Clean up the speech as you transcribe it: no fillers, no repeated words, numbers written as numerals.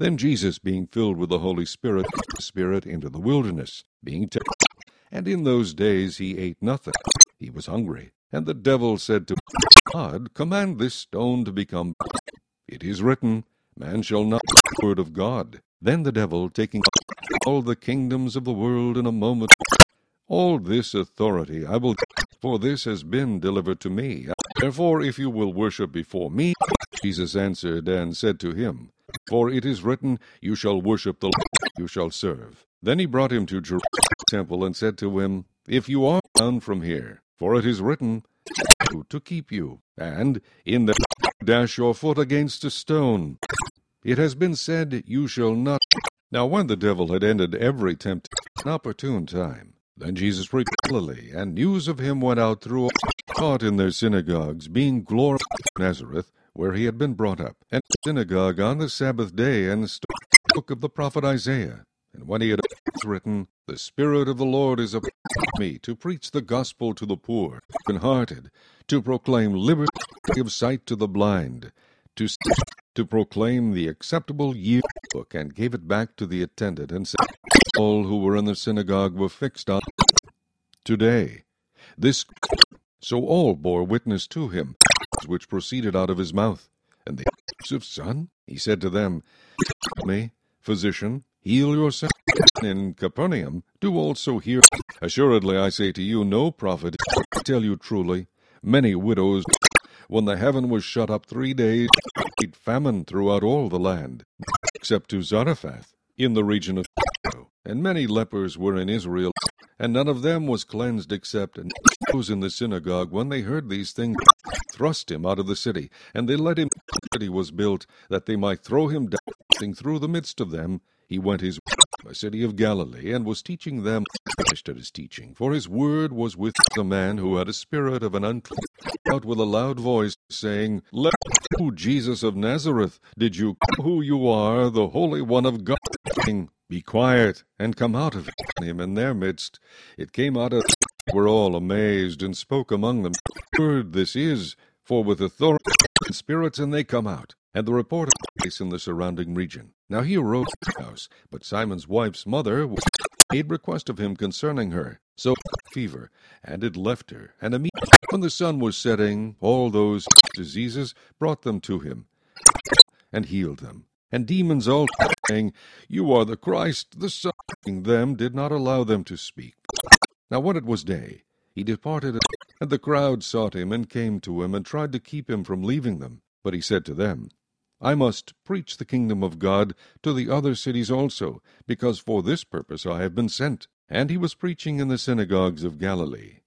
Then Jesus, being filled with the Holy Spirit, into the wilderness, being tempted. And in those days he ate nothing. He was hungry. And the devil said to God, Command this stone to become bread. It is written, Man shall not eat the word of God. Then the devil, taking all the kingdoms of the world in a moment, all this authority I will give, for this has been delivered to me. Therefore, if you will worship before me, Jesus answered and said to him, For it is written, You shall worship the Lord you shall serve. Then he brought him to Jerusalem temple and said to him, If you are down from here, for it is written, to keep you, and in that dash your foot against a stone. It has been said, You shall not. Now when the devil had ended every temptation, an opportune time, then Jesus preached in Galilee, and news of him went out through all, taught in their synagogues, being glorified in Nazareth, where he had been brought up, and in the synagogue on the Sabbath day, and stood the book of the prophet Isaiah. And when he had written, The Spirit of the Lord is upon me, to preach the gospel to the poor, broken-hearted, to proclaim liberty, to give sight to the blind, to proclaim the acceptable year of the book, and gave it back to the attendant, and said, All who were in the synagogue were fixed on today. This so all bore witness to him, which proceeded out of his mouth. And they said, Joseph's son? He said to them, Me, Physician, heal yourself in Capernaum, do also here. Assuredly I say to you, no prophet, I tell you truly, many widows, when the heaven was shut up 3 days, made famine throughout all the land, except to Zarephath, in the region of Jericho. And many lepers were in Israel, and none of them was cleansed except those in the synagogue. When they heard these things, thrust him out of the city, and they led him to the city was built, that they might throw him down. Through the midst of them, he went his way, a city of Galilee, and was teaching them. Finished at his teaching, for his word was with the man who had a spirit of an unclean, out with a loud voice, saying, Let you, Jesus of Nazareth, did you come who you are, the Holy One of God? Be quiet, and come out of him. In their midst, it came out of them, were all amazed, and spoke among them, Word this is, for with authority and spirits, and they come out. And the report of place in the surrounding region. Now he arose to the house, but Simon's wife's mother made request of him concerning her. So fever, and it left her. And immediately, when the sun was setting, all those diseases brought them to him, and healed them. And demons also, saying, You are the Christ, the Son of them, did not allow them to speak. Now when it was day, he departed, and the crowd sought him, and came to him, and tried to keep him from leaving them. But he said to them, I must preach the kingdom of God to the other cities also, because for this purpose I have been sent. And he was preaching in the synagogues of Galilee.